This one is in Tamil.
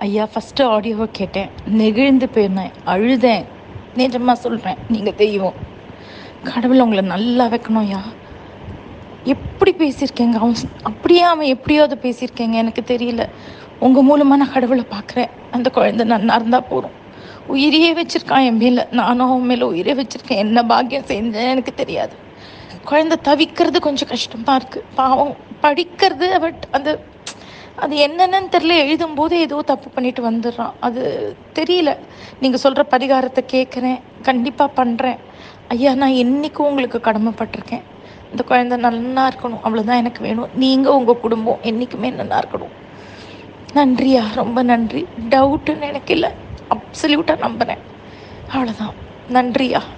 ஐயா, ஃபஸ்ட்டு ஆடியோவை கேட்டேன், நெகிழ்ந்து போயிருந்தேன், அழுதேன். நிஜமாக சொல்கிறேன், நீங்கள் தெய்வம். கடவுள் உங்களை நல்லா வைக்கணும் ஐயா. எப்படி பேசியிருக்கேங்க அப்படியே அவன் எப்படியோ அதை பேசியிருக்கேங்க, எனக்கு தெரியல. உங்கள் மூலமாக நான் கடவுளை பார்க்குறேன். அந்த குழந்தை நன்னா இருந்தால் போதும். உயிரையே வச்சுருக்கான் என் மேலே, நானும் அவன் மேலே உயிரே வச்சுருக்கேன். என்ன பாக்கியம் செஞ்சேன்னு எனக்கு தெரியாது. குழந்தை தவிக்கிறது கொஞ்சம் கஷ்டமாக இருக்குது, பாவம். படிக்கிறது, பட் அது என்னென்னு தெரில. எழுதும்போது ஏதோ தப்பு பண்ணிட்டு வந்துடுறான், அது தெரியல. நீங்கள் சொல்கிற பரிகாரத்தை கேட்குறேன், கண்டிப்பாக பண்ணுறேன் ஐயா. நான் என்றைக்கும் உங்களுக்கு கடமைப்பட்டிருக்கேன். இந்த குழந்தை நல்லா இருக்கணும், அவ்வளோதான் எனக்கு வேணும். நீங்கள் உங்கள் குடும்பம் என்றைக்குமே நல்லா இருக்கணும். நன்றியா, ரொம்ப நன்றி. டவுட்டுன்னு எனக்கு இல்லை, அப்சல்யூட்டாக நம்புகிறேன். அவ்வளோதான். நன்றியா.